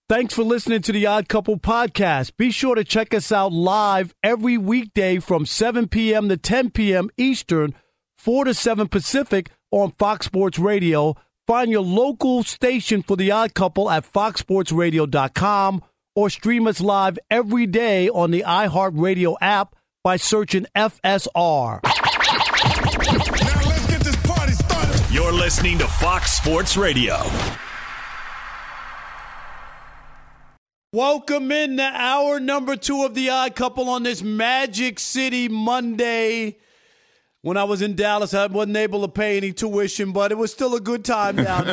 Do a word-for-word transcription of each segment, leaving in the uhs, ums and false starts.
Thanks for listening to the Odd Couple podcast. Be sure to check us out live every weekday from seven p.m. to ten p.m. Eastern, four to seven Pacific on Fox Sports Radio. Find your local station for the Odd Couple at fox sports radio dot com or stream us live every day on the iHeartRadio app by searching F S R. Now let's get this party started. You're listening to Fox Sports Radio. Welcome in to hour number two of the Odd Couple on this Magic City Monday. When I was in Dallas, I wasn't able to pay any tuition, but it was still a good time down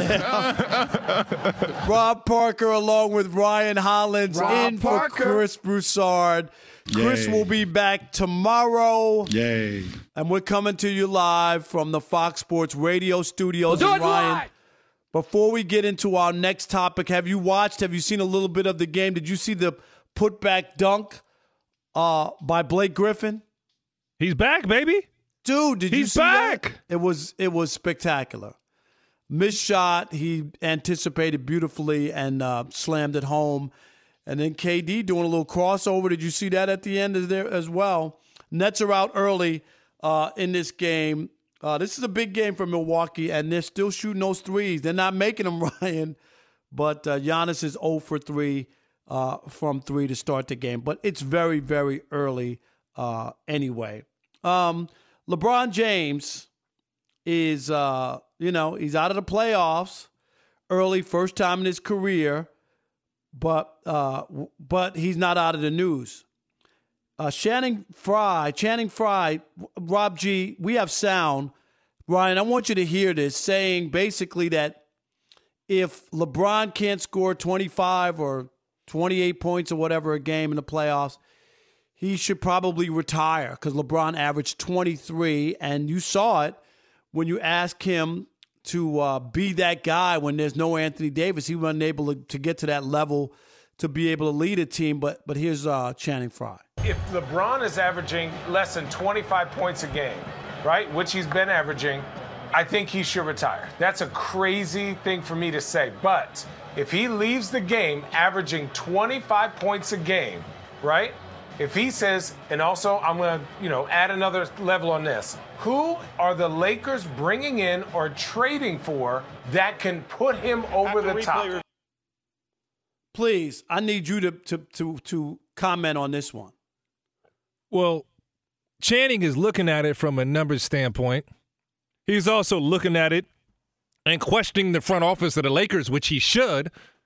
there. Rob Parker along with Ryan Hollins Rob in Parker. for Chris Broussard. Chris Yay. will be back tomorrow. Yay. And we're coming to you live from the Fox Sports Radio studios. We'll do and it Ryan, live. before we get into our next topic, have you watched, have you seen a little bit of the game? Did you see the putback dunk uh, by Blake Griffin? He's back, baby. Dude, did you He's see back. that? It was it was spectacular. Missed shot, he anticipated beautifully and uh, slammed it home. And then K D doing a little crossover. Did you see that at the end of there as well? Nets are out early uh, in this game. Uh, this is a big game for Milwaukee, and they're still shooting those threes. They're not making them, Ryan, but uh, Giannis is zero for three uh, from three to start the game. But it's very, very early uh, anyway. Um, LeBron James is, uh, you know, he's out of the playoffs early, first time in his career, but uh, but he's not out of the news. Uh, Channing Frye, Channing Frye, Rob G, we have sound. Ryan, I want you to hear this, saying basically that if LeBron can't score twenty-five or twenty-eight points or whatever a game in the playoffs, he should probably retire because LeBron averaged twenty-three, and you saw it when you asked him to uh, be that guy when there's no Anthony Davis. He wasn't able to, to get to that level to be able to lead a team, but but here's uh, Channing Frye. If LeBron is averaging less than twenty-five points a game, right, which he's been averaging, I think he should retire. That's a crazy thing for me to say. But if he leaves the game averaging twenty-five points a game, right, if he says, and also I'm going to, you know, add another level on this, who are the Lakers bringing in or trading for that can put him over the top? Please, I need you to to to, to comment on this one. Well, Channing is looking at it from a numbers standpoint. He's also looking at it and questioning the front office of the Lakers, which he should.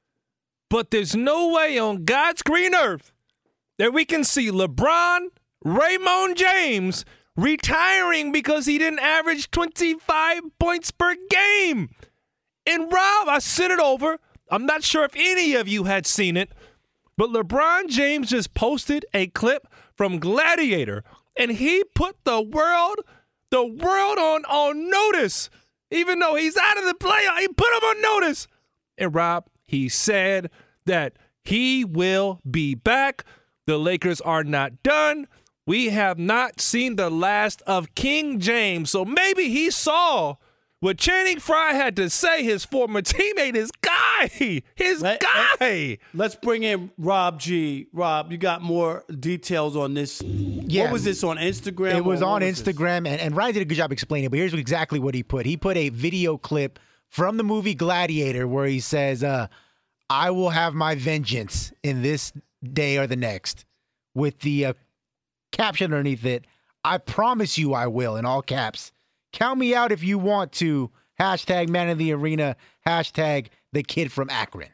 But there's no way on God's green earth that we can see LeBron, Raymond James, retiring because he didn't average twenty-five points per game. And Rob, I sent it over. I'm not sure if any of you had seen it, but LeBron James just posted a clip from Gladiator, and he put the world, the world on, on notice. Even though he's out of the playoff, he put him on notice. And Rob, he said that he will be back. The Lakers are not done. We have not seen the last of King James. So maybe he saw what Channing Frye had to say, his former teammate, his guy, his Let, guy. Let's bring in Rob G. Rob, you got more details on this. Yeah. What was this on Instagram? It was or on what was this? Instagram, and, and Ryan did a good job explaining it, but here's exactly what he put. He put a video clip from the movie Gladiator where he says, uh, I will have my vengeance in this day or the next, with the uh, caption underneath it, I promise you I will, in all caps. Count me out if you want to. Hashtag man in the arena. Hashtag the kid from Akron.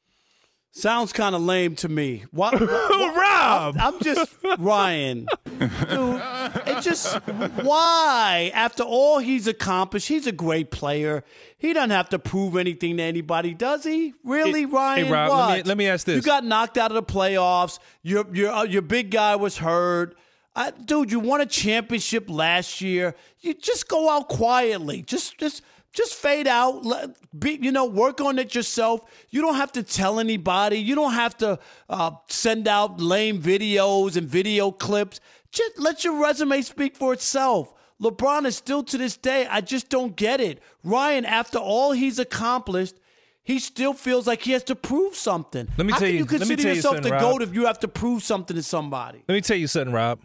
Sounds kind of lame to me. Why, Rob! I'm, I'm just, Ryan. Dude, it just, why? After all he's accomplished, he's a great player. He doesn't have to prove anything to anybody, does he? Really, Hey, Ryan? hey, Rob, what? let me- let me ask this. You got knocked out of the playoffs. Your your uh, your big guy was hurt. Uh, dude, you won a championship last year. You just go out quietly. Just just just fade out. Let, be, you know, work on it yourself. You don't have to tell anybody. You don't have to uh, send out lame videos and video clips. Just let your resume speak for itself. LeBron is still to this day, I just don't get it. Ryan, after all he's accomplished, he still feels like he has to prove something. Let me How tell can you- you let me consider tell you yourself something, the Rob. GOAT if you have to prove something to somebody? Let me tell you something, Rob.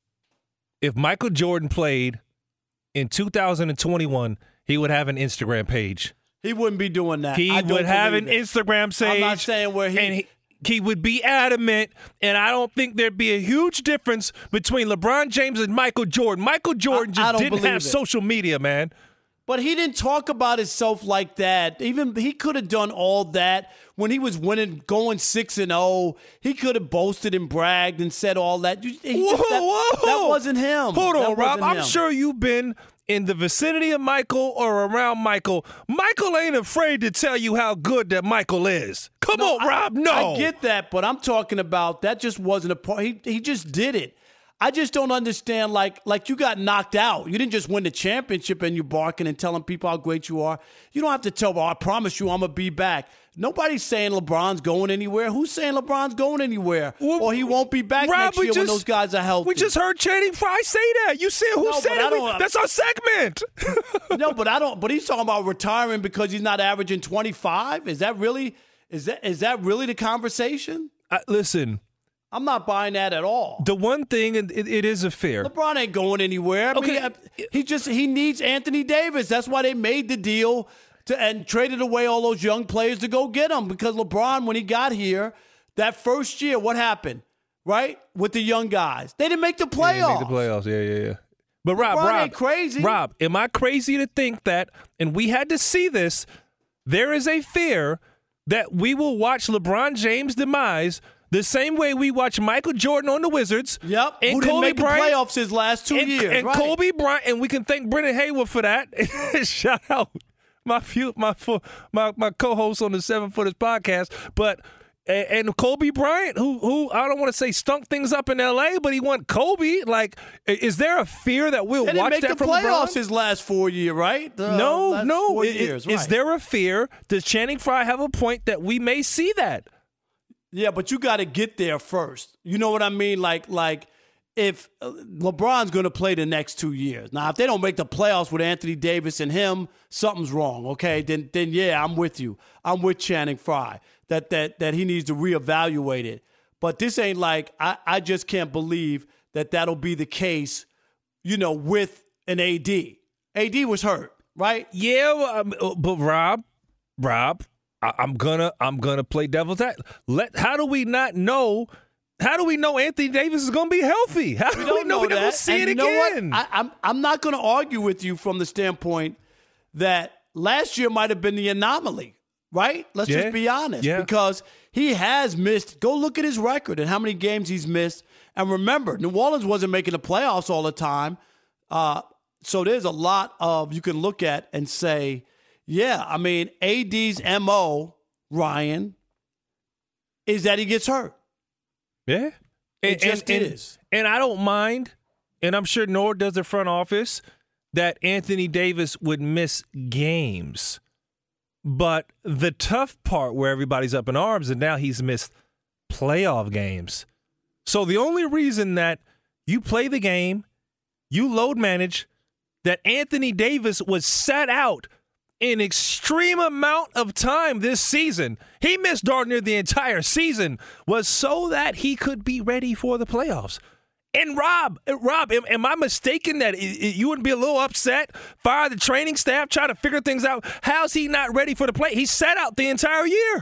If Michael Jordan played in two thousand twenty-one, he would have an Instagram page. He wouldn't be doing that. He I don't would have an believe it. Instagram page. I'm not saying where he- and he he would be adamant, and I don't think there'd be a huge difference between LeBron James and Michael Jordan. Michael Jordan I- I just don't didn't believe have it. social media, man. But he didn't talk about himself like that. Even he could have done all that when he was winning, going six and zero. He could have boasted and bragged and said all that. You- he Whoa, just- that, whoa. that wasn't him. Hold That on, Rob. wasn't I'm him. sure you've been in the vicinity of Michael or around Michael. Michael ain't afraid to tell you how good that Michael is. Come on, I- Rob. No. I get that, but I'm talking about that just wasn't a part. He he just did it. I just don't understand. Like like you got knocked out. You didn't just win the championship and you're barking and telling people how great you are. You don't have to tell. Well, I promise you, I'm gonna be back. Nobody's saying LeBron's going anywhere. Who's saying LeBron's going anywhere? Well, or he won't be back Rob, next we year when just- those guys are healthy. We just heard Channing Frye say that. You said who No, said but I it? We- don't- That's our segment. No, but I don't. But he's talking about retiring because he's not averaging twenty-five. Is that really? Is that is that really the conversation? Uh, listen, I'm not buying that at all. the one thing, and it, it is a fear. LeBron ain't going anywhere. I mean, Okay. he, he just he needs Anthony Davis. That's why they made the deal to and traded away all those young players to go get him. Because LeBron, when he got here, that first year, what happened? Right with the young guys, they didn't make the playoffs. Yeah, make the playoffs. Yeah, yeah, yeah. But Rob, LeBron Rob, ain't crazy. Rob, am I crazy to think that? And we had to see this. There is a fear that we will watch LeBron James' demise the same way we watch Michael Jordan on the Wizards. Yep, and who didn't Kobe make the Bryant, playoffs his last two and, years, and right? Kobe Bryant, and we can thank Brendan Haywood for that. Shout out my few, my fu- my my co-host on the Seven Footers podcast, but. And and Kobe Bryant, who who I don't want to say stunk things up in L A, but he won Kobe. Like, is there a fear that we'll They didn't watch make that the from playoffs LeBron? his last four year, right? The No, last no. Four I- years, Is right. there a fear? Does Channing Frye have a point that we may see that? Yeah, but you got to get there first. You know what I mean? Like, like if uh, LeBron's going to play the next two years. Now, if they don't make the playoffs with Anthony Davis and him, something's wrong. Okay, then, then yeah, I'm with you. I'm with Channing Frye that that that he needs to reevaluate it. But this ain't like I, I just can't believe that that'll be the case. You know, with an A D. A D was hurt, right? Yeah, well, um, uh, but Rob, Rob, I, I'm gonna I'm gonna play devil's advocate. Let how do we not know? How do we know Anthony Davis is going to be healthy? How do we, don't know, know we're going to that. see And it you know what? again? I, I'm I'm not going to argue with you from the standpoint that last year might have been the anomaly, right? Let's Yeah. just be honest, Yeah. because he has missed. Go look at his record and how many games he's missed. And remember, New Orleans wasn't making the playoffs all the time, uh, so there's a lot of you can look at and say, yeah, I mean, A D's M O, Ryan, is that he gets hurt. Yeah. It just and, is. And I don't mind, and I'm sure nor does the front office, that Anthony Davis would miss games. But the tough part where everybody's up in arms, and now he's missed playoff games. So the only reason that you play the game, you load manage, that Anthony Davis was sat out an extreme amount of time this season, he missed darn near the entire season, was so that he could be ready for the playoffs. And Rob, Rob, am, am I mistaken that it, it, you wouldn't be a little upset? Fire the training staff, try to figure things out. How's he not ready for the play? He sat out the entire year.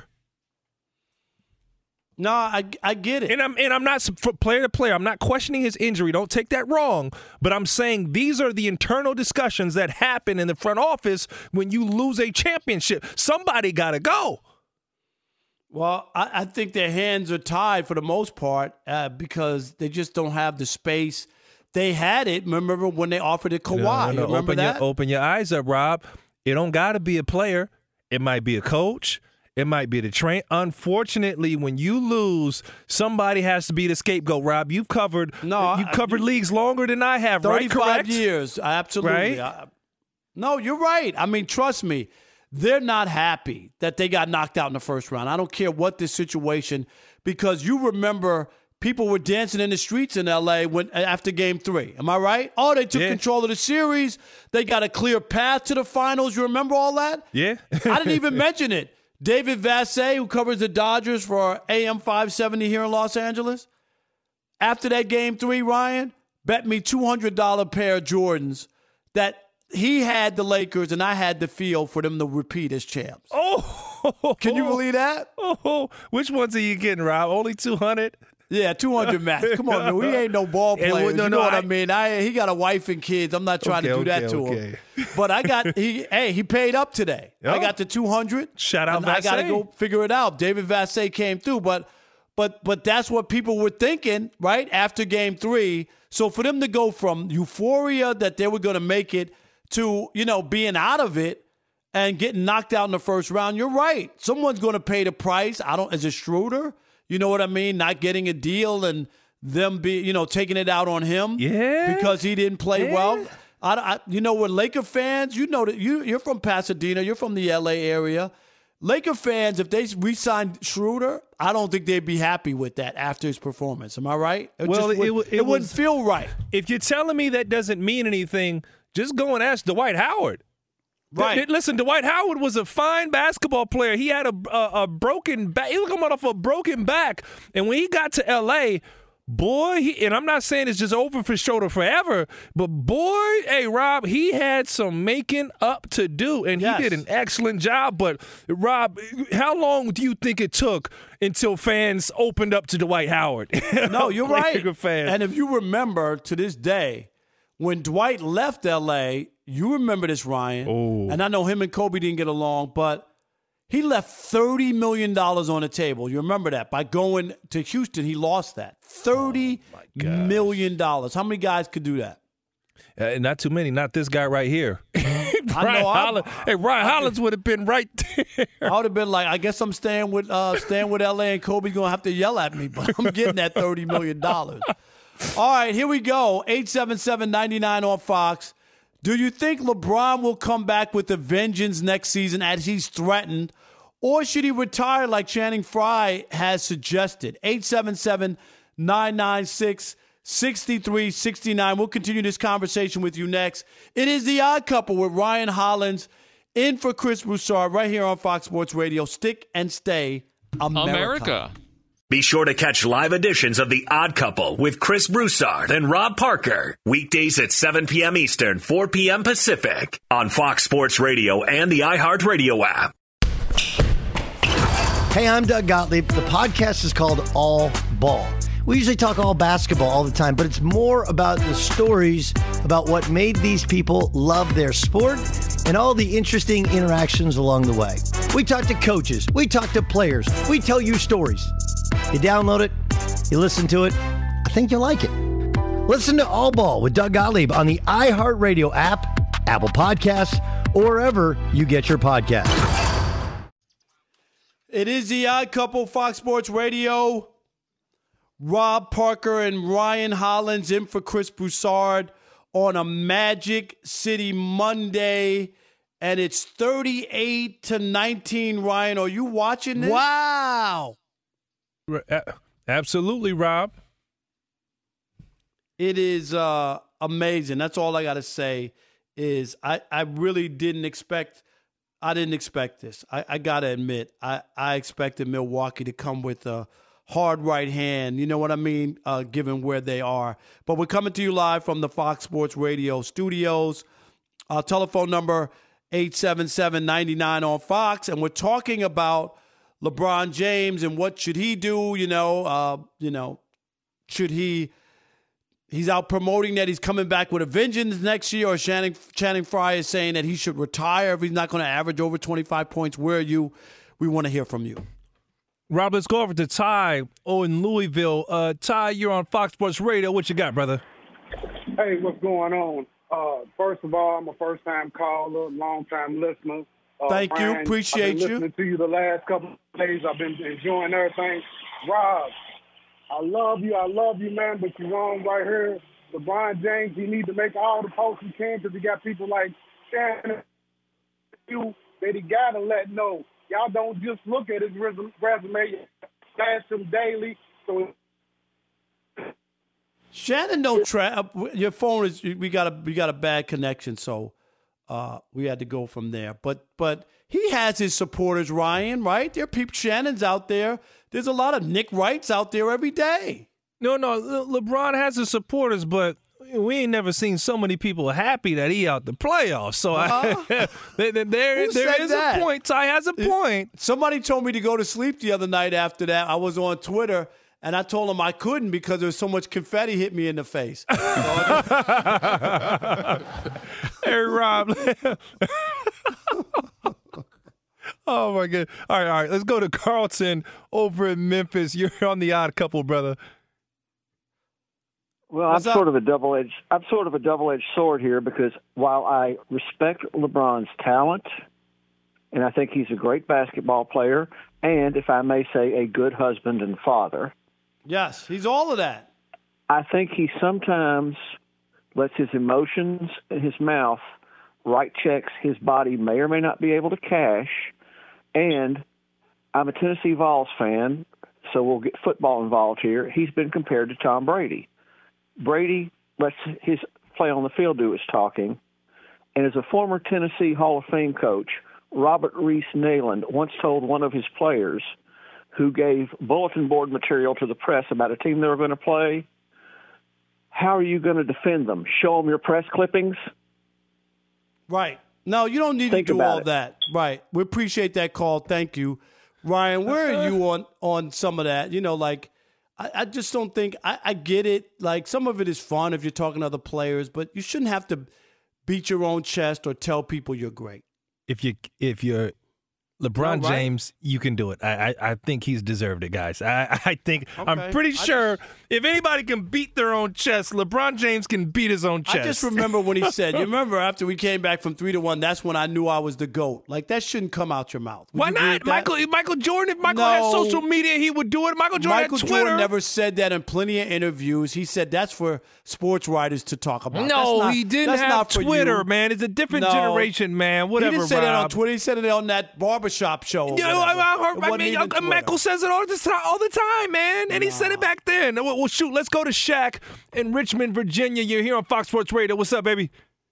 No, I, I get it. And I'm and I'm not for player to player. I'm not questioning his injury. Don't take that wrong. But I'm saying these are the internal discussions that happen in the front office when you lose a championship. Somebody got to go. Well, I, I think their hands are tied for the most part uh, because they just don't have the space. They had it. Remember when they offered it Kawhi? No, no, no. You remember open that? Your, open your eyes up, Rob. It don't got to be a player. It might be a coach. It might be the train. Unfortunately, when you lose, somebody has to be the scapegoat. Rob, you've covered No, you've I- covered leagues longer than I have, right? thirty-five Correct? years, absolutely. Right? I- no, you're right. I mean, trust me, they're not happy that they got knocked out in the first round. I don't care what the situation, because you remember people were dancing in the streets in L A when after Game Three. Am I right? Oh, they took Yeah. control of the series. They got a clear path to the finals. You remember all that? Yeah. I didn't even mention it. David Vassay, who covers the Dodgers for A M five seventy here in Los Angeles, after that game three, Ryan, bet me two hundred dollars pair of Jordans that he had the Lakers and I had the field for them to repeat as champs. Oh, can you believe that? Oh, which ones are you getting, Rob? Only two hundred? Yeah, two hundred max. Come on, man. We ain't no ball players. no, you no, know what I, I mean? I He got a wife and kids. I'm not trying okay, to do okay, that to okay. him. But I got, he. hey, he paid up today. Yep. I got the two hundred. Shout out and I got to Vassay. go figure it out. David Vassay came through. But, but, but that's what people were thinking, right, after game three. So for them to go from euphoria that they were going to make it to, you know, being out of it and getting knocked out in the first round, you're right. Someone's going to pay the price. I don't, is it Schroeder? You know what I mean? Not getting a deal and them be, you know, taking it out on him. Yeah. Because he didn't play yeah. well. I, I, you know, when Laker fans, you know that you, you're from Pasadena, you're from the L A area. Laker fans, if they re-signed Schroeder, I don't think they'd be happy with that after his performance. Am I right? It Well, just it, would, it, it was, wouldn't feel right. If you're telling me that doesn't mean anything, just go and ask Dwight Howard. Right. Th- listen, Dwight Howard was a fine basketball player. He had a a, a broken back. He was coming off a broken back, and when he got to L A, boy, he, and I'm not saying it's just over for Schroeder forever, but boy, hey, Rob, he had some making up to do, and Yes. he did an excellent job. But, Rob, how long do you think it took until fans opened up to Dwight Howard? No, you're right. Laker fans. And if you remember to this day, when Dwight left L A, you remember this, Ryan. Oh. And I know him and Kobe didn't get along, but he left thirty million dollars on the table. You remember that. By going to Houston, he lost that. thirty million dollars. How many guys could do that? Uh, not too many. Not this guy right here. I Ryan know. I, Hollins, hey, Ryan Hollins would have been right there. I would have been like, I guess I'm staying with uh, staying with L A, and Kobe's going to have to yell at me, but I'm getting that thirty million dollars. All right, here we go. eight seven seven, nine nine on Fox. Do you think LeBron will come back with a vengeance next season as he's threatened, or should he retire like Channing Frye has suggested? eight seven seven, nine nine six, six three six nine. We'll continue this conversation with you next. It is The Odd Couple with Ryan Hollins in for Chris Broussard right here on Fox Sports Radio. Stick and stay America. America. Be sure to catch live editions of The Odd Couple with Chris Broussard and Rob Parker. Weekdays at seven p.m. Eastern, four p.m. Pacific on Fox Sports Radio and the iHeartRadio app. Hey, I'm Doug Gottlieb. The podcast is called All Ball. We usually talk all basketball all the time, but it's more about the stories about what made these people love their sport and all the interesting interactions along the way. We talk to coaches. We talk to players. We tell you stories. You download it. You listen to it. I think you'll like it. Listen to All Ball with Doug Gottlieb on the iHeartRadio app, Apple Podcasts, or wherever you get your podcasts. It is The Odd Couple, Fox Sports Radio. Rob Parker and Ryan Hollins in for Chris Broussard on a Magic City Monday. And it's thirty-eight to nineteen, Ryan. Are you watching this? Wow. Absolutely, Rob. It is uh, amazing. That's all I got to say is I, I really didn't expect – I didn't expect this. I, I got to admit, I, I expected Milwaukee to come with a hard right hand, you know what I mean, uh, given where they are. But we're coming to you live from the Fox Sports Radio studios. Uh, telephone number eight seven seven, nine nine on Fox. And we're talking about LeBron James and what should he do, you know, uh, you know, should he – he's out promoting that he's coming back with a vengeance next year, or Channing, Channing Frye is saying that he should retire if he's not going to average over twenty-five points. Where are you? We want to hear from you. Rob, let's go over to Ty oh, in Louisville. Uh, Ty, you're on Fox Sports Radio. What you got, brother? Hey, what's going on? Uh, first of all, I'm a first-time caller, long-time listener. Uh, Thank Brian, you. Appreciate I've been you. listening to you the last couple of days. I've been enjoying everything. Rob, I love you. I love you, man, but you're wrong right here. LeBron James, he need to make all the posts he can because he got people like Shannon you that he got to let know. Y'all don't just look at his resume, flash him daily. So Shannon, don't trap. Your phone is. We got a we got a bad connection. So, uh, we had to go from there. But but he has his supporters, Ryan, right? There are people, Shannon's out there. There's a lot of Nick Wrights out there every day. No, no, Le- LeBron has his supporters, but we ain't never seen so many people happy that he out the playoffs. So uh-huh. I, there, there, there is that? a point. Ty has a point. Somebody told me to go to sleep the other night after that. I was on Twitter, and I told them I couldn't because there was so much confetti hit me in the face. Hey, Rob. Oh, my God. All right, all right. Let's go to Carlton over in Memphis. You're on the Odd Couple, brother. Well, What's I'm up? sort of a double-edged. I'm sort of a double-edged sword here because while I respect LeBron's talent, and I think he's a great basketball player, and if I may say, a good husband and father. Yes, he's all of that. I think he sometimes lets his emotions and his mouth write checks his body may or may not be able to cash. And I'm a Tennessee Vols fan, so we'll get football involved here. He's been compared to Tom Brady. Brady lets his play on the field do his talking. And as a former Tennessee Hall of Fame coach, Robert Reese Nayland once told one of his players who gave bulletin board material to the press about a team they were going to play, how are you going to defend them? Show them your press clippings? Right. No, you don't need Think to do about all it. that. Right. We appreciate that call. Thank you. Ryan, where are you on, on some of that? You know, like, I, I just don't think I, I get it. Like, some of it is fun if you're talking to other players, but you shouldn't have to beat your own chest or tell people you're great. If you if you're LeBron No, right? James, you can do it. I, I I think he's deserved it, guys. I I think Okay. I'm pretty I sure if anybody can beat their own chest, LeBron James can beat his own chest. I just remember when he said, you remember after we came back from three to one, that's when I knew I was the GOAT. Like, that shouldn't come out your mouth. Would Why you agree not? with that? Michael Michael Jordan, if Michael No. had social media, he would do it. Michael Jordan Michael had Twitter. Jordan never said that in plenty of interviews. He said that's for sports writers to talk about. No, That's not- he didn't that's have not for Twitter, you. man. It's a different No. generation, man. Whatever, He didn't say Rob. that on Twitter. He said it on that barbershop show. or Yeah, I, whatever. I It heard. I wasn't mean, even uh, Twitter. Michael says it all the time, all the time, man, and he said it back then. Well, well, shoot, let's go to Shaq in Richmond, Virginia. You're here on Fox Sports Radio. What's up, baby?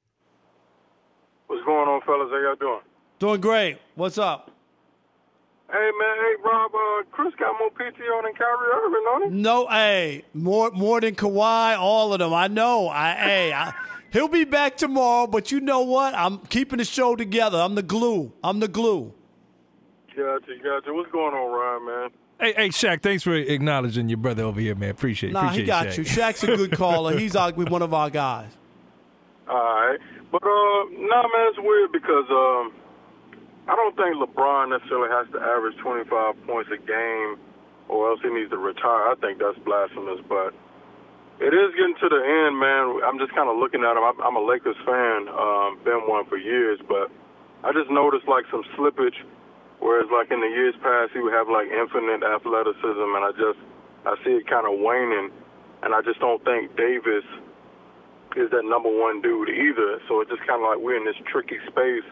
What's going on, fellas? How y'all doing? Doing great. What's up? Hey, man. Hey, Rob. Uh, Chris got more P T O than Kyrie Irving, don't he? No, hey, more more than Kawhi, all of them. I know. I hey, I, he'll be back tomorrow, but you know what? I'm keeping the show together. I'm the glue. I'm the glue. Gotcha, gotcha. What's going on, Ryan, man? Hey, hey, Shaq, thanks for acknowledging your brother over here, man. Appreciate it. Nah, Appreciate he got Shaq. you. Shaq's a good caller. He's our, one of our guys. All right. But, uh, nah, man, it's weird because um, I don't think LeBron necessarily has to average twenty-five points a game or else he needs to retire. I think that's blasphemous, but it is getting to the end, man. I'm just kind of looking at him. I'm, I'm a Lakers fan, um, been one for years, but I just noticed, like, some slippage. Whereas, like, in the years past, he would have, like, infinite athleticism, and I just, I see it kind of waning, and I just don't think Davis is that number one dude either. So it's just kind of like we're in this tricky space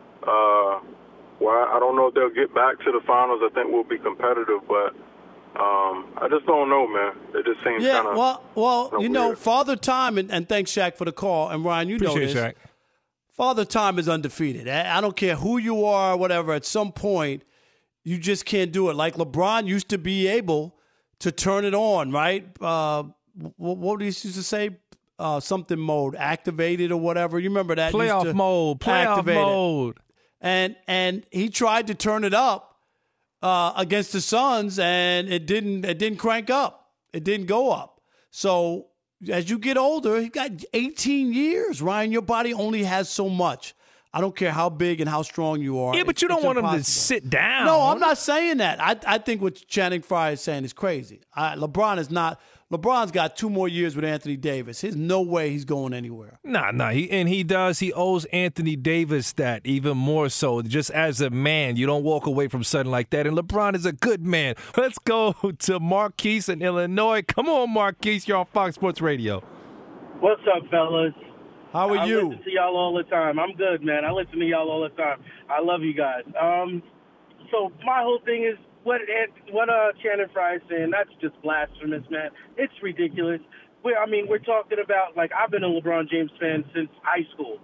uh, where I don't know if they'll get back to the finals. I think we'll be competitive, but um, I just don't know, man. It just seems Yeah, kind of well, well, you know, weird. Father Time, and, and thanks, Shaq, for the call. And, Ryan, you Appreciate know it, this. Shaq. Father Time is undefeated. I I don't care who you are, whatever. At some point, you just can't do it. Like LeBron used to be able to turn it on, right? Uh, what, what did he used to say? Uh, something mode, activated or whatever. You remember that? Used Playoff to mode. Playoff activate it. mode. And and he tried to turn it up uh, against the Suns, and it didn't. It didn't crank up. It didn't go up. So as you get older, he got eighteen years. Ryan, your body only has so much. I don't care how big and how strong you are. Yeah, but It's- you don't it's want him to impossible. sit down. No, I'm not saying that. I I think what Channing Frye is saying is crazy. I, LeBron is not. LeBron's got two more years with Anthony Davis. There's no way he's going anywhere. Nah, nah, he, and he does. He owes Anthony Davis that even more so. Just as a man, you don't walk away from something like that. And LeBron is a good man. Let's go to Marquise in Illinois. Come on, Marquise. You're on Fox Sports Radio. What's up, fellas? How are I you? listen to y'all all the time. I'm good, man. I listen to y'all all the time. I love you guys. Um, so my whole thing is what what uh Channing Frye is saying. That's just blasphemous, man. It's ridiculous. We, I mean, we're talking about, like, I've been a LeBron James fan since high school.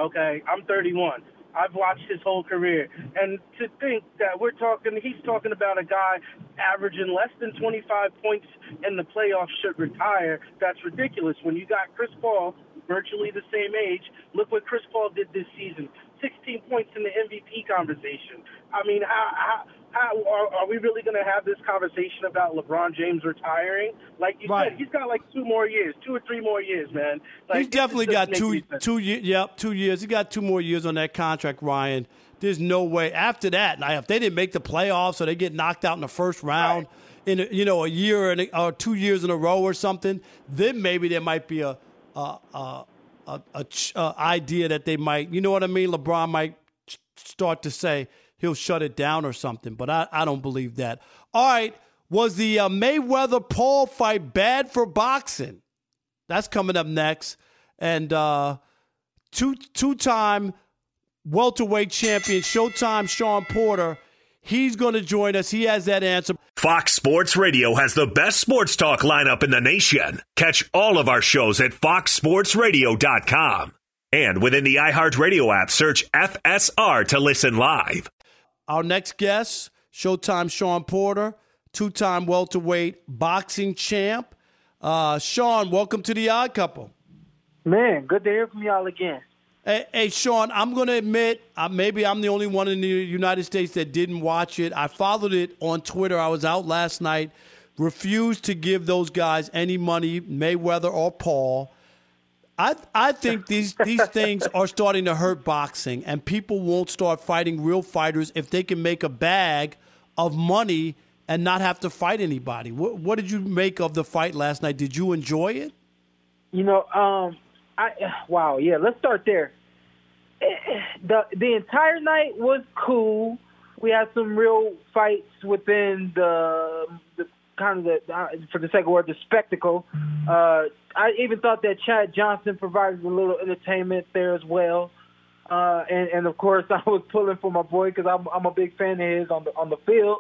Okay, I'm thirty-one. I've watched his whole career. And to think that we're talking, he's talking about a guy averaging less than twenty-five points in the playoffs should retire, that's ridiculous. When you got Chris Paul, virtually the same age, look what Chris Paul did this season. sixteen points in the M V P conversation. I mean, how, how, how are, are we really going to have this conversation about LeBron James retiring? Like you right. said, he's got like two more years, two or three more years, man. Like, he's definitely got two, two, yep, two years. He got two more years on that contract, Ryan. There's no way. After that, now if they didn't make the playoffs or they get knocked out in the first round right. in a, you know a year and a, or two years in a row or something, then maybe there might be a a, a, a, a, a idea that they might, you know what I mean? LeBron might start to say he'll shut it down or something, but I, I don't believe that. All right, was the uh, Mayweather-Paul fight bad for boxing? That's coming up next. And uh, two, two-time welterweight champion, Showtime Shawn Porter, he's going to join us. He has that answer. Fox Sports Radio has the best sports talk lineup in the nation. Catch all of our shows at fox sports radio dot com. And within the iHeartRadio app, search F S R to listen live. Our next guest, Showtime Shawn Porter, two-time welterweight boxing champ. Uh, Shawn, welcome to the Odd Couple. Man, good to hear from y'all again. Hey, hey Shawn, I'm going to admit, uh, maybe I'm the only one in the United States that didn't watch it. I followed it on Twitter. I was out last night, refused to give those guys any money, Mayweather or Paul. I I think these, these things are starting to hurt boxing, and people won't start fighting real fighters if they can make a bag of money and not have to fight anybody. What, what did you make of the fight last night? Did you enjoy it? You know, um, I wow, yeah. Let's start there. the The entire night was cool. We had some real fights within the, the kind of the, uh, for the sake of word, the spectacle. Uh, I even thought that Chad Johnson provided a little entertainment there as well. Uh, and, and of course, I was pulling for my boy because I'm, I'm a big fan of his on the on the field.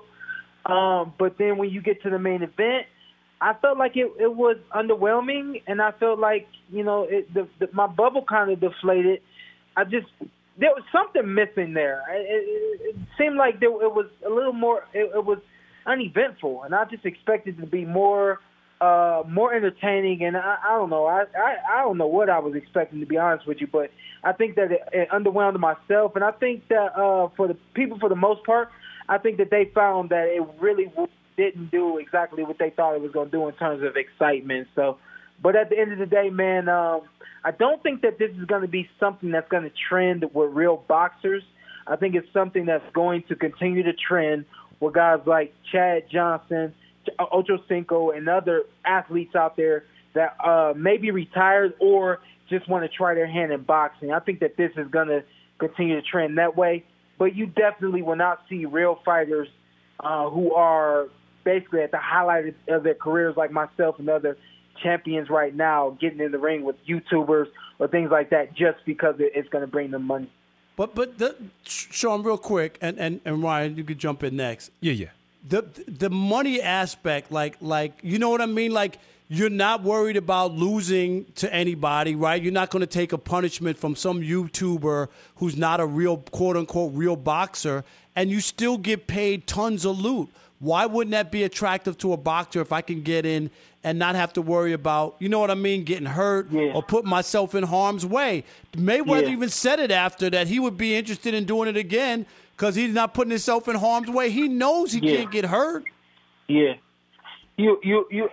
Um, but then when you get to the main event, I felt like it, it was underwhelming, and I felt like, you know, it, the, the, my bubble kind of deflated. I just, there was something missing there. It, it, it seemed like there, it was a little more, it, it was uneventful, and I just expected it to be more uh, more entertaining, and I, I don't know. I, I, I don't know what I was expecting, to be honest with you, but I think that it, it underwhelmed myself, and I think that uh, for the people, for the most part, I think that they found that it really didn't do exactly what they thought it was going to do in terms of excitement. So, but at the end of the day, man, um, I don't think that this is going to be something that's going to trend with real boxers. I think it's something that's going to continue to trend with guys like Chad Johnson, Ocho Cinco, and other athletes out there that uh, maybe retired or just want to try their hand in boxing. I think that this is going to continue to trend that way. But you definitely will not see real fighters uh, who are basically at the highlight of their careers like myself and other champions right now getting in the ring with YouTubers or things like that just because it's going to bring them money. But but the, Shawn, real quick, and, and, and Ryan, you could jump in next. Yeah, yeah. The the money aspect, like like you know what I mean? Like you're not worried about losing to anybody, right? You're not going to take a punishment from some YouTuber who's not a real, quote unquote, real boxer, and you still get paid tons of loot. Why wouldn't that be attractive to a boxer if I can get in and not have to worry about, you know what I mean, getting hurt yeah. or putting myself in harm's way? Mayweather yeah. even said it after that he would be interested in doing it again because he's not putting himself in harm's way. He knows he yeah. can't get hurt. Yeah. You, you, you.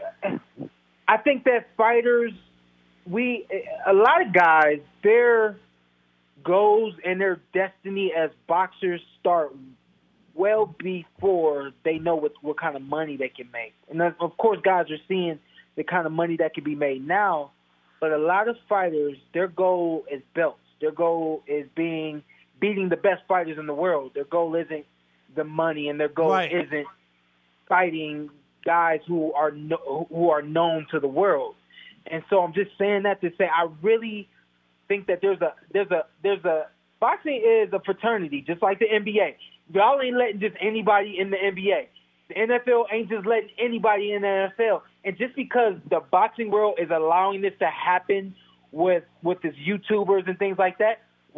I think that fighters, we, a lot of guys, their goals and their destiny as boxers start well before they know what, what kind of money they can make. And of course, guys are seeing the kind of money that can be made now, but a lot of fighters, their goal is belts. Their goal is being beating the best fighters in the world. Their goal isn't the money, and their goal right. isn't fighting guys who are no, who are known to the world. And so I'm just saying that to say I really think that there's a there's a there's a boxing is a fraternity, just like the N B A. Y'all ain't letting just anybody in the N B A. The N F L ain't just letting anybody in the N F L. And just because the boxing world is allowing this to happen with with its YouTubers and things like that,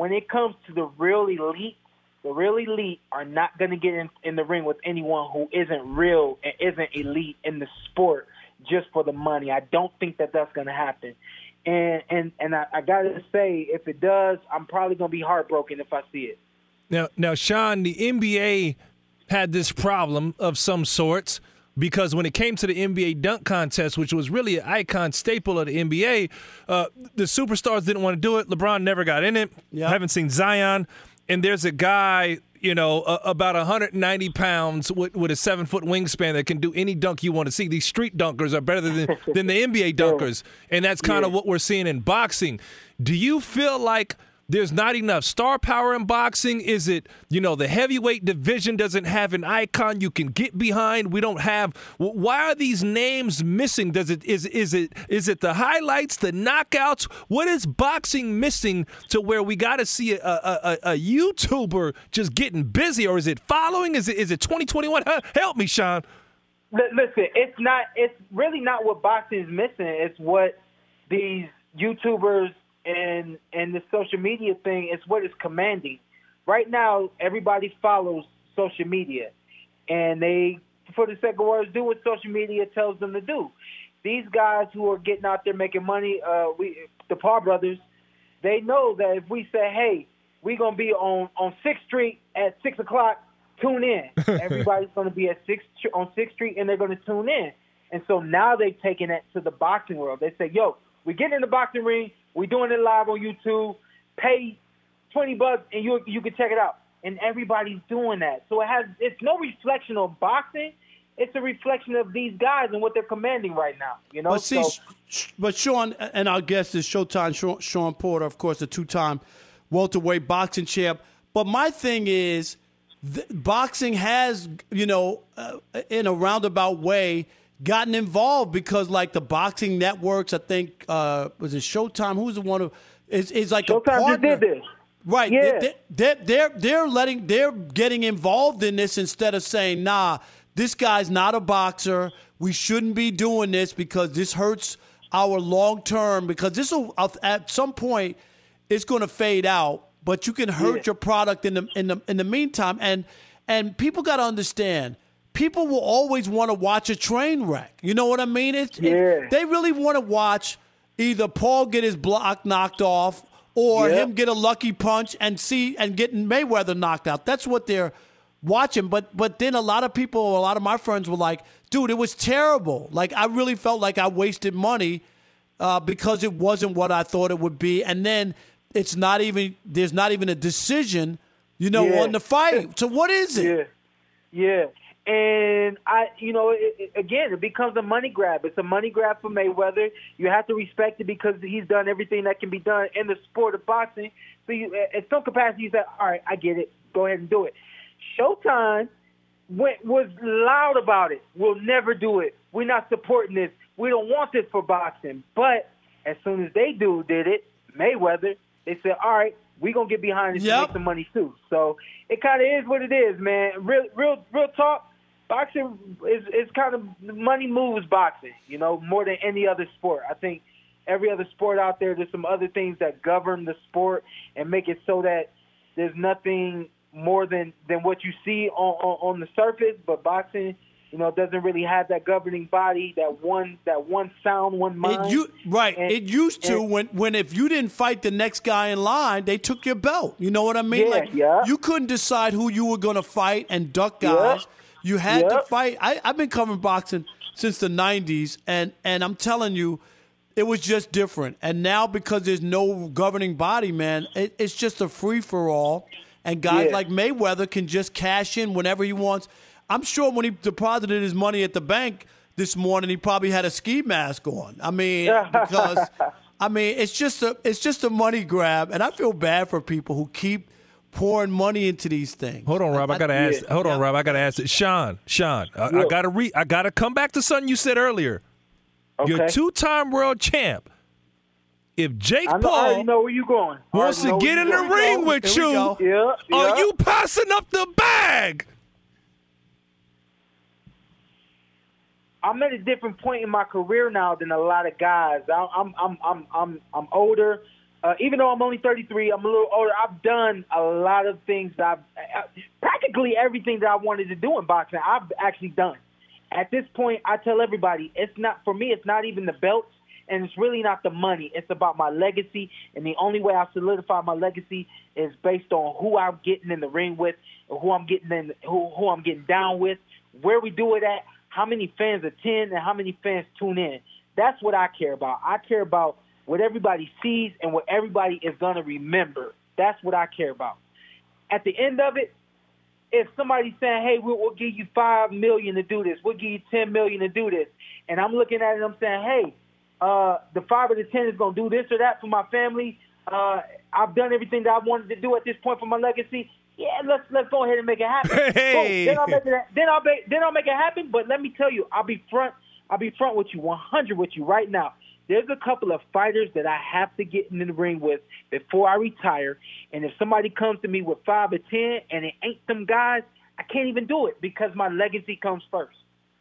when it comes to the real elite, the real elite are not going to get in, in the ring with anyone who isn't real and isn't elite in the sport just for the money. I don't think that that's going to happen. And and and I, I got to say, if it does, I'm probably going to be heartbroken if I see it. Now, now, Sean, the N B A had this problem of some sorts because when it came to the N B A dunk contest, which was really an icon staple of the N B A, uh, the superstars didn't want to do it. LeBron never got in it. Yep. I haven't seen Zion. And there's a guy, you know, uh, about one hundred ninety pounds with, with a seven-foot wingspan that can do any dunk you want to see. These street dunkers are better than, than the N B A dunkers, and that's kind of Yeah. what we're seeing in boxing. Do you feel like there's not enough star power in boxing? Is it, you know, the heavyweight division doesn't have an icon you can get behind? We don't have. Why are these names missing? Does it is is it is it the highlights, the knockouts? What is boxing missing to where we got to see a, a, a, a YouTuber just getting busy, or is it following? Is it is it twenty twenty-one? Help me, Sean. Listen, it's not. It's really not what boxing is missing. It's what these YouTubers and and the social media thing is what is commanding. Right now, everybody follows social media, and they, for the sake of words, do what social media tells them to do. These guys who are getting out there making money, uh, we the Paul brothers, they know that if we say, "Hey, we're gonna be on on Sixth Street at six o'clock," tune in. Everybody's gonna be at six on Sixth Street, and they're gonna tune in. And so now they've taken it to the boxing world. They say, "Yo, we get in the boxing ring. We're doing it live on YouTube. Pay twenty bucks and you you can check it out." And everybody's doing that. So it has it's no reflection of boxing. It's a reflection of these guys and what they're commanding right now. You know. But see, so, sh- but Sean and our guest is Showtime Sean, Sean Porter, of course, a two-time welterweight boxing champ. But my thing is, th- boxing has, you know, uh, in a roundabout way, gotten involved because, like, the boxing networks, I think, uh, was it Showtime? Who's the one who is, is like Showtime a partner? just did this. Right. Yeah. They, they, they're, they're letting, they're getting involved in this instead of saying, nah, this guy's not a boxer. We shouldn't be doing this because this hurts our long term, because this will, at some point, it's going to fade out, but you can hurt Yeah. your product in the, in the, in the meantime. And, and people got to understand, people will always want to watch a train wreck. You know what I mean? It's, Yeah. it, they really want to watch either Paul get his block knocked off or Yep. him get a lucky punch and see and getting Mayweather knocked out. That's what they're watching. But but then a lot of people, a lot of my friends were like, dude, it was terrible. Like, I really felt like I wasted money uh, because it wasn't what I thought it would be. And then it's not even, there's not even a decision, you know, Yeah. on the fight. So what is it? Yeah. Yeah. And I, you know, it, it, again, it becomes a money grab. It's a money grab for Mayweather. You have to respect it because he's done everything that can be done in the sport of boxing. So you, at some capacity, you say, all right, I get it. Go ahead and do it. Showtime went, was loud about it. We'll never do it. We're not supporting this. We don't want this for boxing. But as soon as they do did it, Mayweather, they said, all right, we're going to get behind this Yep. and make some money too. So it kind of is what it is, man. Real, real, real talk. Boxing is, is kind of money moves boxing, you know, more than any other sport. I think every other sport out there, there's some other things that govern the sport and make it so that there's nothing more than, than what you see on, on, on the surface. But boxing, you know, doesn't really have that governing body, that one that one sound, one mind. It, you, right. And- it used to and- when, when if you didn't fight the next guy in line, they took your belt. You know what I mean? Yeah, like yeah. you couldn't decide who you were going to fight and duck guys. Yeah. You had to Yeah. fight. I, I've been covering boxing since the nineties, and, and I'm telling you, it was just different. And now because there's no governing body, man, it, it's just a free-for-all. And guys Yeah. like Mayweather can just cash in whenever he wants. I'm sure when he deposited his money at the bank this morning, he probably had a ski mask on. I mean, because I mean, it's just a it's just a money grab, and I feel bad for people who keep pouring money into these things. Hold on, Rob. I, gotta ask. Hold on, Rob. I gotta ask. Sean, Sean, I, I gotta re. I gotta come back to something you said earlier. You're Okay. two-time world champ. If Jake I, know, I Paul already know where you're going. I wants already to know get where in you're the going. ring with Here we you, go. Yeah, are yeah. you passing up the bag? I'm at a different point in my career now than a lot of guys. I- I'm I'm I'm I'm I'm older. Uh, even though I'm only thirty-three, I'm a little older. I've done a lot of things. That I've practically everything that I wanted to do in boxing, I've actually done. At this point, I tell everybody, it's not for me. It's not even the belts, and it's really not the money. It's about my legacy, and the only way I solidify my legacy is based on who I'm getting in the ring with, or who I'm getting in, who who I'm getting down with, where we do it at, how many fans attend, and how many fans tune in. That's what I care about. I care about what everybody sees and what everybody is going to remember. That's what I care about. At the end of it, if somebody's saying, hey, we'll, we'll give you five million dollars to do this, we'll give you ten million dollars to do this, and I'm looking at it and I'm saying, hey, uh, the five or the ten is going to do this or that for my family, uh, I've done everything that I wanted to do at this point for my legacy, yeah, let's let's go ahead and make it happen. Hey. So then I'll make it, then I'll make, then I'll make it happen. But let me tell you, I'll be front, I'll be front with you, one hundred with you right now. There's a couple of fighters that I have to get in the ring with before I retire. And if somebody comes to me with five or ten and it ain't them guys, I can't even do it because my legacy comes first.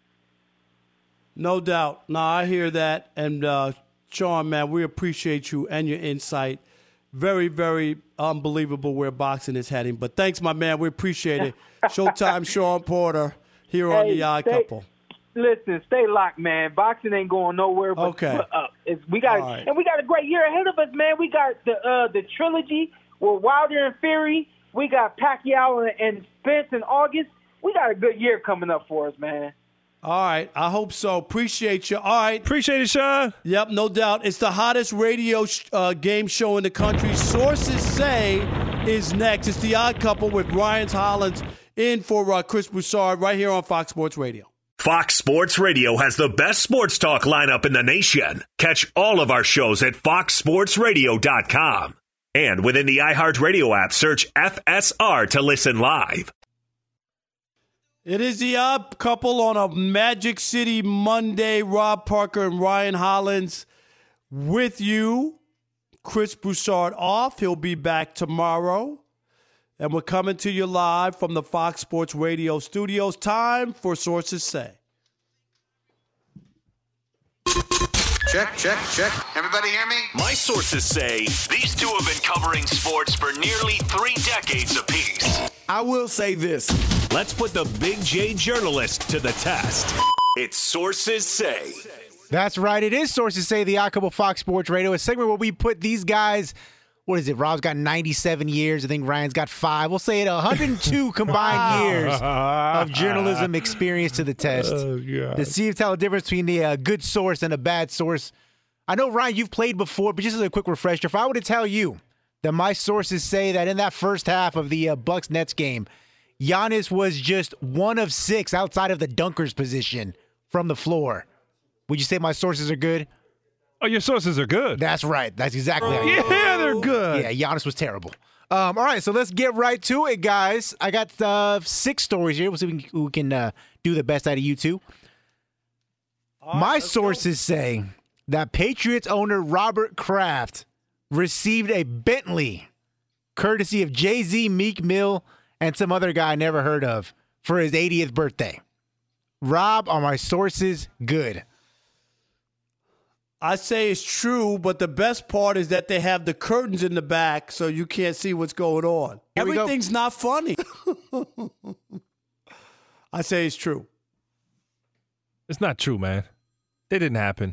No doubt. No, I hear that. And, uh, Sean, man, we appreciate you and your insight. Very, very unbelievable where boxing is heading. But thanks, my man. We appreciate it. Showtime, Sean Porter, here Hey, on The Odd stay- Couple. Listen, stay locked, man. Boxing ain't going nowhere but Okay. but up. It's, we got All right. and we got a great year ahead of us, man. We got the uh, the trilogy with Wilder and Fury. We got Pacquiao and, and Spence in August. We got a good year coming up for us, man. All right. I hope so. Appreciate you. All right. Appreciate it, Sean. Yep, no doubt. It's the hottest radio sh- uh, game show in the country. Sources say is next. It's The Odd Couple with Ryan Hollins in for uh, Chris Broussard right here on Fox Sports Radio. Fox Sports Radio has the best sports talk lineup in the nation. Catch all of our shows at fox sports radio dot com. And within the iHeartRadio app, search F S R to listen live. It is The Odd Couple on a Magic City Monday. Rob Parker and Ryan Hollins with you. Chris Broussard off. He'll be back tomorrow. And we're coming to you live from the Fox Sports Radio studios. Time for Sources Say. Check, check, check. Everybody hear me? My sources say these two have been covering sports for nearly three decades apiece. I will say this. Let's put the Big J journalist to the test. It's Sources Say. That's right. It is Sources Say, The Odd Couple Fox Sports Radio, a segment where we put these guys, what is it? Rob's got ninety-seven years. I think Ryan's got five. We'll say it, one hundred two combined years of journalism experience to the test Oh, God. to see if tell the difference between the uh, good source and a bad source. I know, Ryan, you've played before, but just as a quick refresher, if I were to tell you that my sources say that in that first half of the uh, Bucks-Nets game, Giannis was just one of six outside of the dunker's position from the floor, would you say my sources are good? Oh, your sources are good. That's right. That's exactly how you Yeah, they're good. Yeah, Giannis was terrible. Um, all right, so let's get right to it, guys. I got uh, six stories here. We'll see if we can, who can uh, do the best out of you two. My sources say that Patriots owner Robert Kraft received a Bentley, courtesy of Jay-Z, Meek Mill, and some other guy I never heard of, for his eightieth birthday. Rob, are my sources good? I say it's true, but the best part is that they have the curtains in the back so you can't see what's going on. Here we go. Everything's not funny. I say it's true. It's not true, man. It didn't happen.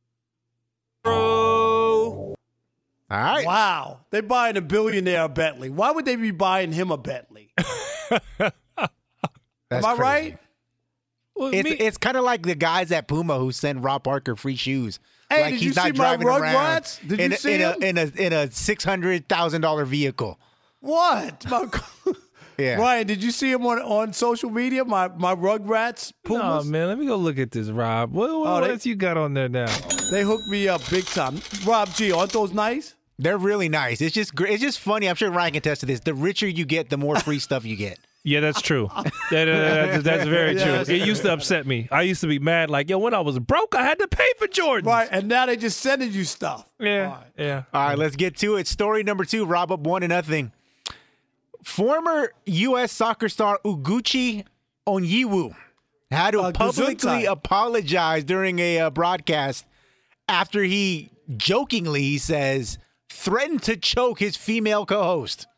All right. Wow. They're buying a billionaire a Bentley. Why would they be buying him a Bentley? That's Am I crazy. right? Well, It's me- it's kind of like the guys at Puma who sent Rob Parker free shoes. Hey, like did he's you not see my driving around Rugrats? Did in, you a, see in, a, him? in a in a six hundred thousand dollar vehicle. What? My- Yeah. Ryan, did you see him on, on social media? My my Rugrats Oh, Pumas? man, let me go look at this, Rob. What, what, Oh, what they- else you got on there now? They hooked me up big time. Rob G, aren't those nice? They're really nice. It's just great. It's just funny. I'm sure Ryan can attest to this. The richer you get, the more free stuff you get. Yeah, that's true. That- that- that's very true. Yes. It used to upset me. I used to be mad, like, yo, when I was broke, I had to pay for Jordans. Right, and now they just sending you stuff. Yeah, All right. yeah. All right, let's get to it. Story number two. Rob up one to nothing. Former U S soccer star Uguchi Onyiwu had to Uh, publicly Gesundheit. apologize during a uh, broadcast after he jokingly, he says, threatened to choke his female co-host.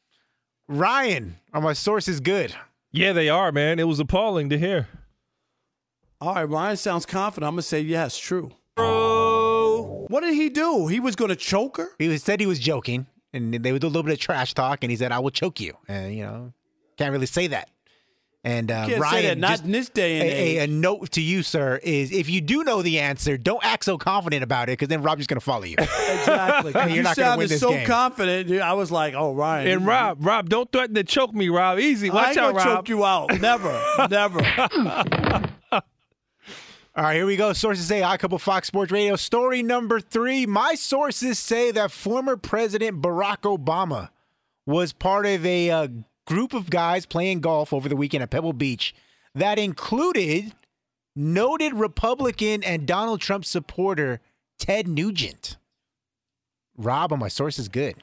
Ryan, are my sources good? Yeah, they are, man. It was appalling to hear. All right, Ryan sounds confident. I'm going to say yes, true. Bro. What did he do? He was going to choke her? He was, said he was joking, and they would do a little bit of trash talk, and he said, I will choke you. And, you know, can't really say that. And uh, you can't Ryan, say that, not just in this day and a, age. A, a note to you, sir, is if you do know the answer, don't act so confident about it, because then Rob's just going to follow you. Exactly. You're you not going to win sounded this so game. confident. I was like, oh, Ryan. And Rob, Rob, don't threaten to choke me, Rob. Easy. I Watch ain't out, gonna Rob. choke you out. Never. Never. All right, here we go. Sources say I Couple Fox Sports Radio. Story number three. My sources say that former President Barack Obama was part of a uh, group of guys playing golf over the weekend at Pebble Beach that included noted Republican and Donald Trump supporter Ted Nugent. Rob, are my sources good?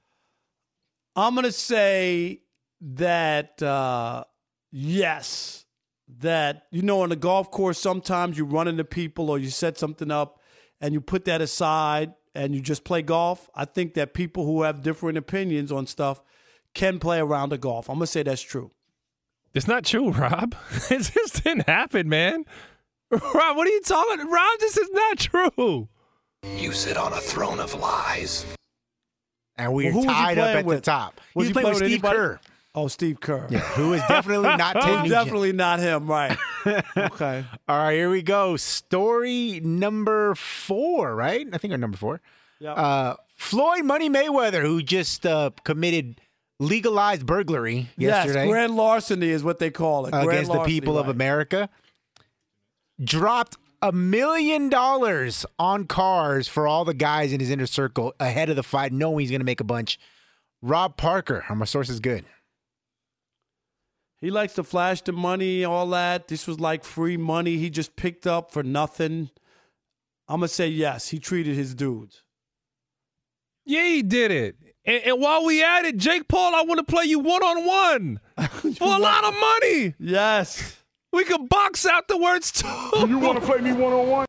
I'm going to say that, uh, yes. That, you know, on the golf course, sometimes you run into people or you set something up and you put that aside and you just play golf. I think that people who have different opinions on stuff can play around the golf. I'm going to say that's true. It's not true, Rob. It just didn't happen, man. Rob, what are you talking? Rob, this is not true. You sit on a throne of lies. And we're Well, who was he tied up playing at with? the top. Was He's he playing with playing with Steve anybody? Kerr. Oh, Steve Kerr. Yeah, who is definitely not Ted Nugent. Definitely not him, right. Okay. All right, here we go. Story number four, right? I think our number four. Yep. Uh, Floyd Money Mayweather, who just uh, committed legalized burglary yesterday. Yes, grand larceny is what they call it. Grand against the larceny, people of right. America, dropped a million dollars on cars for all the guys in his inner circle ahead of the fight, knowing he's going to make a bunch. Rob Parker, are my sources good? He likes to flash the money, all that. This was like free money he just picked up for nothing. I'm going to say yes. He treated his dudes. Yeah, he did it. And, and while we at it, Jake Paul, I want to play you one-on-one for a lot of money. Yes. We could box out the words, too. You want to play me one-on-one?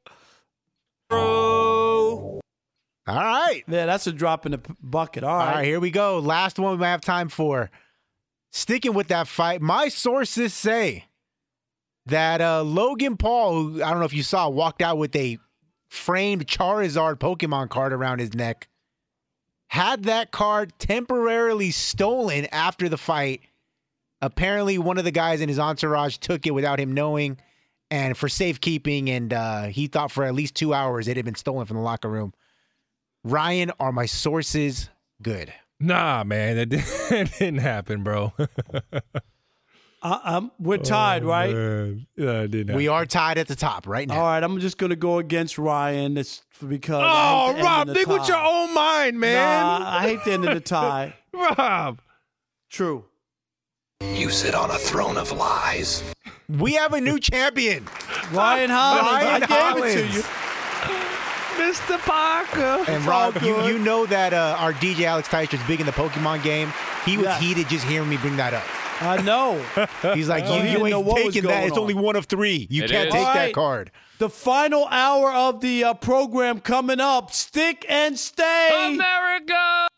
Bro. All right. Yeah, that's a drop in the p- bucket. All right. All right, here we go. Last one we might have time for. Sticking with that fight, my sources say that uh, Logan Paul, who I don't know if you saw, walked out with a framed Charizard Pokemon card around his neck, had that card temporarily stolen after the fight. Apparently, one of the guys in his entourage took it without him knowing, and for safekeeping, and uh, he thought for at least two hours it had been stolen from the locker room. Ryan, are my sources good? Nah, man, it didn't happen, bro. I, I'm, we're tied, Oh, right? man. Yeah, it didn't happen. We are tied at the top right now. All right, I'm just going to go against Ryan. It's because. I Oh, hate the end Rob, of the think with your tie. own mind, man. Nah, I hate the end of the tie. Rob. True. You sit on a throne of lies. We have a new champion. Ryan Hollins. Ryan I gave Hollins. it to you. Mister Parker. And It's Rob, all you, good. you know that uh, our D J Alex Teicher's big in the Pokemon game. He was Yes. heated just hearing me bring that up. I know. He's like, Oh, you, he you didn't know ain't what was taking that. going It's only on. one of three. You It can't is. take All that right. card. The final hour of the uh, program coming up. Stick and stay. America!